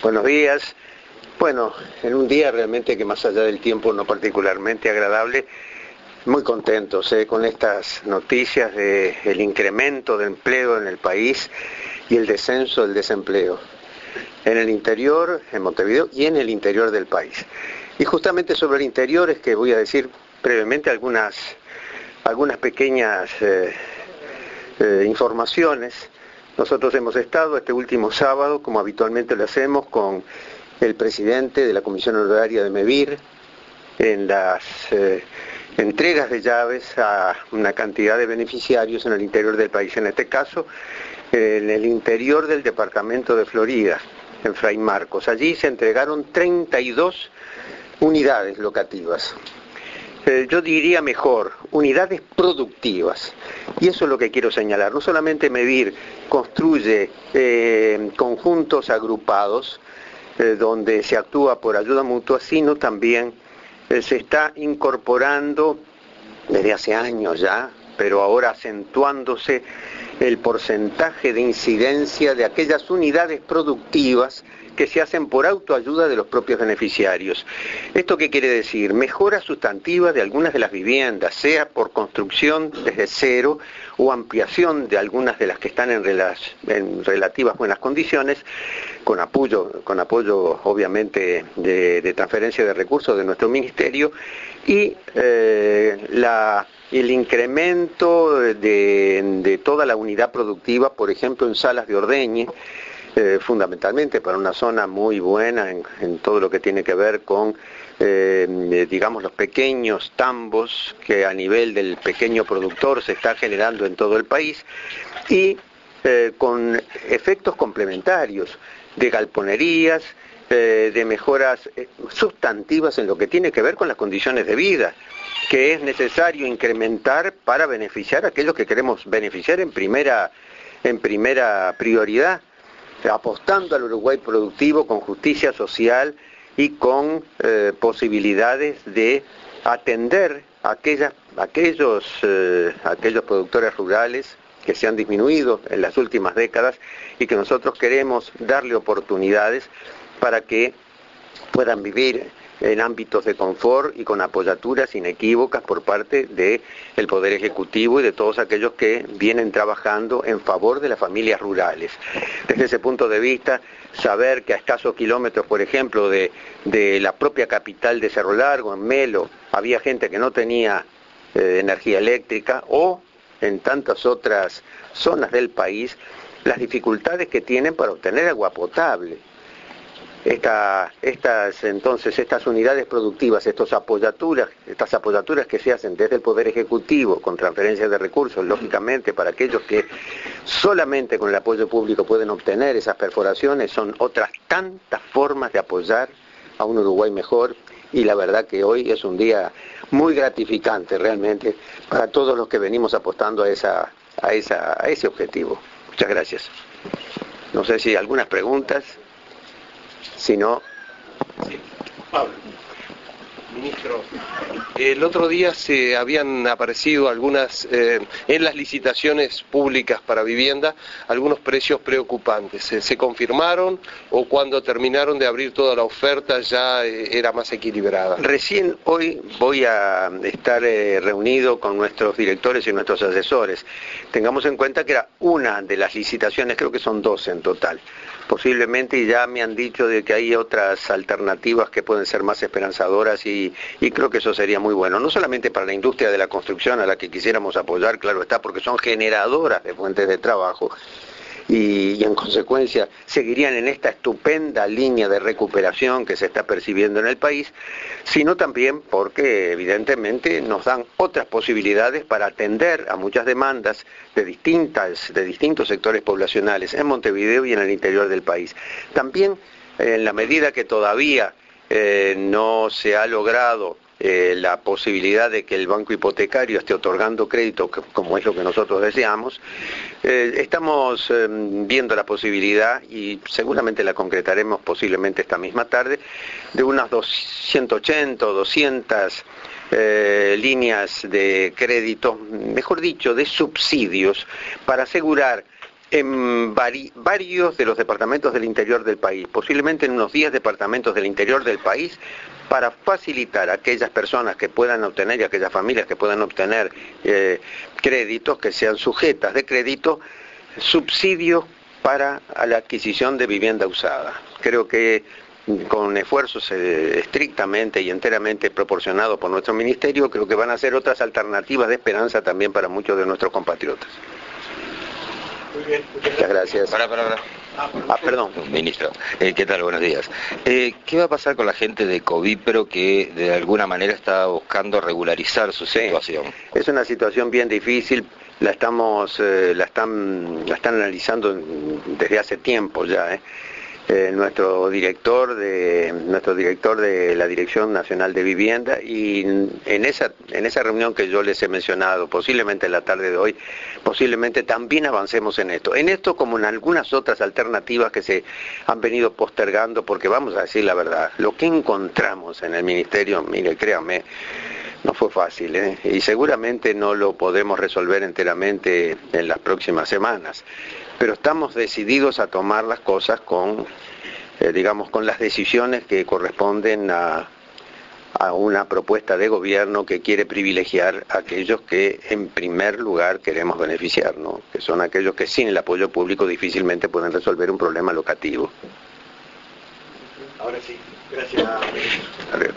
Buenos días. Bueno, en un día realmente que más allá del tiempo no particularmente agradable, muy contentos con estas noticias del incremento de empleo en el país y el descenso del desempleo en el interior, en Montevideo y en el interior del país. Y justamente sobre el interior es que voy a decir brevemente algunas pequeñas informaciones. Nosotros hemos estado este último sábado, como habitualmente lo hacemos, con el presidente de la Comisión Honoraria de MEVIR en las entregas de llaves a una cantidad de beneficiarios en el interior del país. En este caso, en el interior del departamento de Florida, en Fray Marcos. Allí se entregaron 32 unidades locativas. Yo diría mejor, unidades productivas. Y eso es lo que quiero señalar. No solamente MEVIR construye conjuntos agrupados donde se actúa por ayuda mutua, sino también se está incorporando desde hace años ya, pero ahora acentuándose el porcentaje de incidencia de aquellas unidades productivas que se hacen por autoayuda de los propios beneficiarios. ¿Esto qué quiere decir? Mejora sustantiva de algunas de las viviendas, sea por construcción desde cero o ampliación de algunas de las que están en relativas buenas condiciones, con apoyo obviamente de transferencia de recursos de nuestro ministerio, y el incremento de toda la unidad productiva, por ejemplo en salas de ordeñe, fundamentalmente para una zona muy buena en todo lo que tiene que ver con, digamos, los pequeños tambos que a nivel del pequeño productor se está generando en todo el país, y con efectos complementarios de galponerías, de mejoras sustantivas en lo que tiene que ver con las condiciones de vida, que es necesario incrementar para beneficiar a aquellos que queremos beneficiar en primera prioridad, apostando al Uruguay productivo con justicia social y con posibilidades de atender a aquellos productores rurales que se han disminuido en las últimas décadas y que nosotros queremos darle oportunidades para que puedan vivir en ámbitos de confort y con apoyaturas inequívocas por parte del Poder Ejecutivo y de todos aquellos que vienen trabajando en favor de las familias rurales. Desde ese punto de vista, saber que a escasos kilómetros, por ejemplo, de la propia capital de Cerro Largo, en Melo, había gente que no tenía energía eléctrica, o en tantas otras zonas del país, las dificultades que tienen para obtener agua potable. Estas unidades productivas, estas apoyaturas que se hacen desde el Poder Ejecutivo con transferencias de recursos, lógicamente para aquellos que solamente con el apoyo público pueden obtener esas perforaciones, son otras tantas formas de apoyar a un Uruguay mejor, y la verdad que hoy es un día muy gratificante realmente para todos los que venimos apostando a ese objetivo. Muchas gracias. No sé si algunas preguntas. Si no... Sí. Pablo. Ministro, el otro día se habían aparecido algunas, en las licitaciones públicas para vivienda, algunos precios preocupantes. ¿Se confirmaron o cuando terminaron de abrir toda la oferta ya era más equilibrada? Recién hoy voy a estar reunido con nuestros directores y nuestros asesores. Tengamos en cuenta que era una de las licitaciones, creo que son 12 en total. Posiblemente ya me han dicho de que hay otras alternativas que pueden ser más esperanzadoras y creo que eso sería muy bueno, no solamente para la industria de la construcción a la que quisiéramos apoyar, claro está, porque son generadoras de fuentes de trabajo y en consecuencia seguirían en esta estupenda línea de recuperación que se está percibiendo en el país, sino también porque evidentemente nos dan otras posibilidades para atender a muchas demandas de distintos sectores poblacionales en Montevideo y en el interior del país. También en la medida que todavía no se ha logrado la posibilidad de que el banco hipotecario esté otorgando crédito, como es lo que nosotros deseamos, estamos viendo la posibilidad, y seguramente la concretaremos posiblemente esta misma tarde, de unas 180 o 200 líneas de crédito, mejor dicho, de subsidios, para asegurar en varios de los departamentos del interior del país, posiblemente en unos 10 departamentos del interior del país, para facilitar a aquellas personas que puedan obtener y a aquellas familias que puedan obtener créditos, que sean sujetas de crédito, subsidios para la adquisición de vivienda usada. Creo que con esfuerzos estrictamente y enteramente proporcionados por nuestro ministerio, creo que van a ser otras alternativas de esperanza también para muchos de nuestros compatriotas. Muy bien, muchas gracias. Perdón. Ministro, ¿qué tal? Buenos días. ¿Qué va a pasar con la gente de Covípero que de alguna manera está buscando regularizar su situación? Es una situación bien difícil, la están analizando desde hace tiempo ya. Nuestro director de la Dirección Nacional de Vivienda, y en esa reunión que yo les he mencionado, posiblemente en la tarde de hoy, posiblemente también avancemos en esto como en algunas otras alternativas que se han venido postergando, porque vamos a decir la verdad, lo que encontramos en el ministerio, mire, créanme, no fue fácil, y seguramente no lo podemos resolver enteramente en las próximas semanas, pero estamos decididos a tomar las cosas con las decisiones que corresponden a una propuesta de gobierno que quiere privilegiar a aquellos que en primer lugar queremos beneficiar, ¿no? Que son aquellos que sin el apoyo público difícilmente pueden resolver un problema locativo. Ahora sí, gracias.